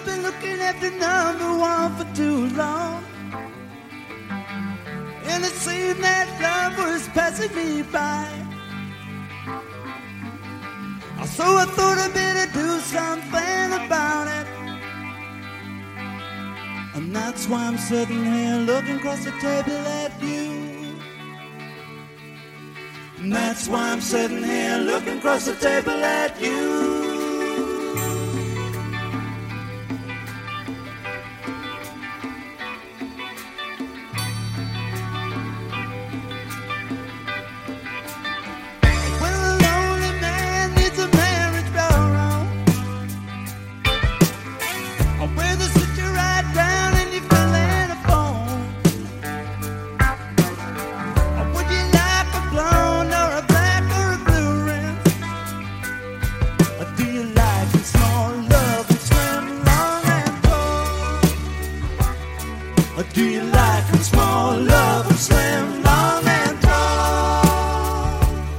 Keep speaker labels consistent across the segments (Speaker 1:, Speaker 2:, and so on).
Speaker 1: I've been looking at the number one for too long, and it seemed that love was passing me by. So I thought I'd better do something about it, and that's why I'm sitting here looking across the table at you. And that's why I'm sitting here looking across the table at you. Or do you like them small, love them slim, long and tall?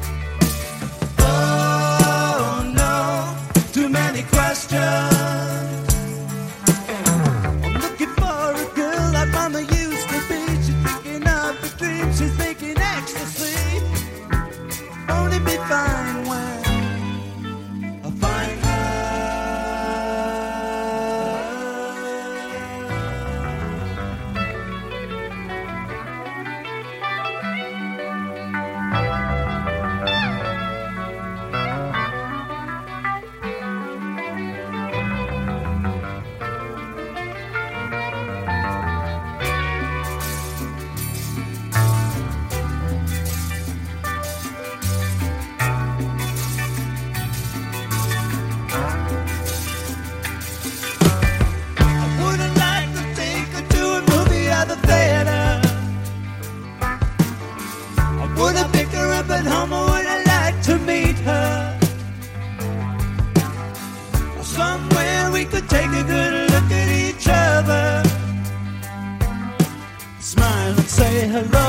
Speaker 1: Oh no, too many questions. I'm looking for a girl like Mama used to be. She's thinking of a dream, she's making ecstasy. Only be fine when I find her. Would I pick her up at home, or would I like to meet her? Or somewhere we could take a good look at each other, smile and say hello.